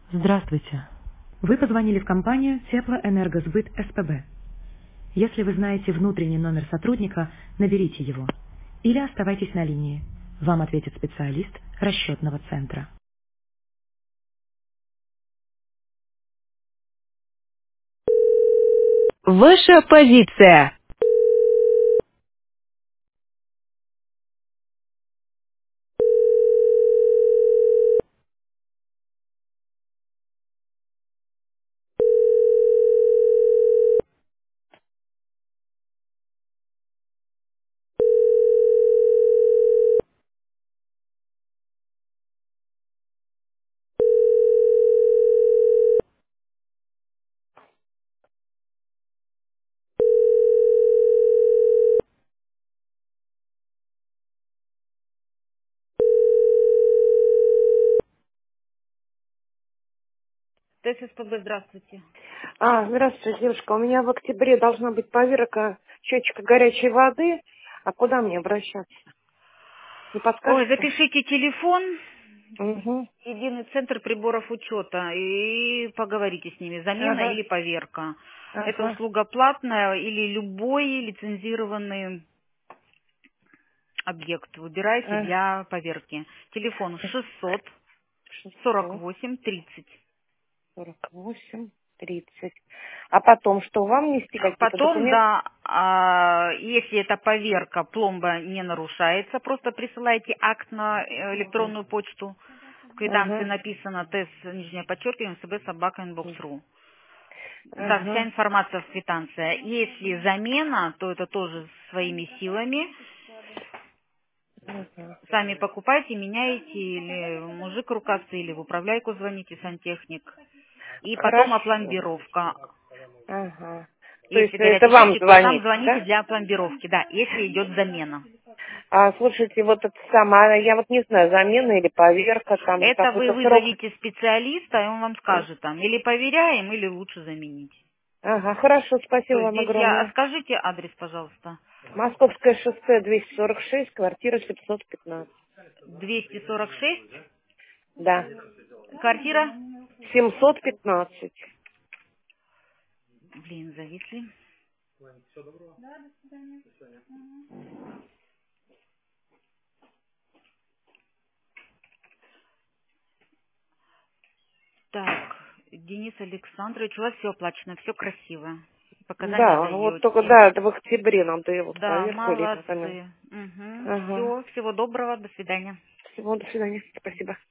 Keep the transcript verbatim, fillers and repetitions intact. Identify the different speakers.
Speaker 1: Здравствуйте. Вы позвонили в компанию Теплоэнергосбыт СПБ. Если вы знаете внутренний номер сотрудника, наберите его. Или оставайтесь на линии. Вам ответит специалист расчетного центра.
Speaker 2: Ваша позиция.
Speaker 3: ТССПБ, здравствуйте.
Speaker 4: А, здравствуйте, девушка. У меня в октябре должна быть поверка счетчика горячей воды. А куда мне обращаться? Не
Speaker 3: Ой,
Speaker 4: подскажете?
Speaker 3: запишите телефон,
Speaker 4: Угу.
Speaker 3: единый центр приборов учета, и поговорите с ними, замена
Speaker 4: Ага.
Speaker 3: или поверка. Это
Speaker 4: Ага.
Speaker 3: услуга платная или любой лицензированный объект выбирайте
Speaker 4: А,
Speaker 3: для поверки. Телефон шестьсот сорок
Speaker 4: шестьсот
Speaker 3: восемь тридцать.
Speaker 4: сорок восемь тридцать. А потом что, вам нести какие-то
Speaker 3: Потом,
Speaker 4: документы?
Speaker 3: да, а, если эта поверка, пломба не нарушается, просто присылайте акт на э, электронную почту. В квитанции
Speaker 4: Ага.
Speaker 3: написано тест, нижнее подчеркивание, сб собака инбокс.ру. Да, вся
Speaker 4: Ага.
Speaker 3: информация в квитанции. Если замена, то это тоже своими силами.
Speaker 4: Ага.
Speaker 3: Сами покупайте, меняете, или мужик рукастый, или в управляйку звоните, сантехник. И потом
Speaker 4: Хорошо.
Speaker 3: опломбировка.
Speaker 4: Ага. То есть
Speaker 3: Если
Speaker 4: это
Speaker 3: горячий
Speaker 4: вам
Speaker 3: счетчик, то там
Speaker 4: звонить,
Speaker 3: звоните
Speaker 4: да?
Speaker 3: для опломбировки. Да, если идет замена.
Speaker 4: А, слушайте, вот это самое, я вот не знаю, замена или поверка, там
Speaker 3: Это вы
Speaker 4: какой-то срок.
Speaker 3: вызовите специалиста, и он вам скажет там, или поверяем, или лучше заменить.
Speaker 4: Ага, хорошо, спасибо
Speaker 3: То есть
Speaker 4: вам
Speaker 3: здесь я... а
Speaker 4: огромное.
Speaker 3: скажите адрес, пожалуйста.
Speaker 4: Московское шоссе двести сорок шесть, квартира семьсот пятнадцать.
Speaker 3: двести сорок шесть,
Speaker 4: Да,
Speaker 3: квартира.
Speaker 4: семьсот пятнадцать.
Speaker 3: Блин, зависли. Так, Денис Александрович, у вас все оплачено, все красиво. Показания
Speaker 4: Да, вот только,
Speaker 3: даете.
Speaker 4: да, это в октябре надо и вот
Speaker 3: Да,
Speaker 4: поверку или это,
Speaker 3: молодцы. Угу.
Speaker 4: ага.
Speaker 3: Все, всего доброго, до свидания.
Speaker 4: Всего, до свидания, спасибо.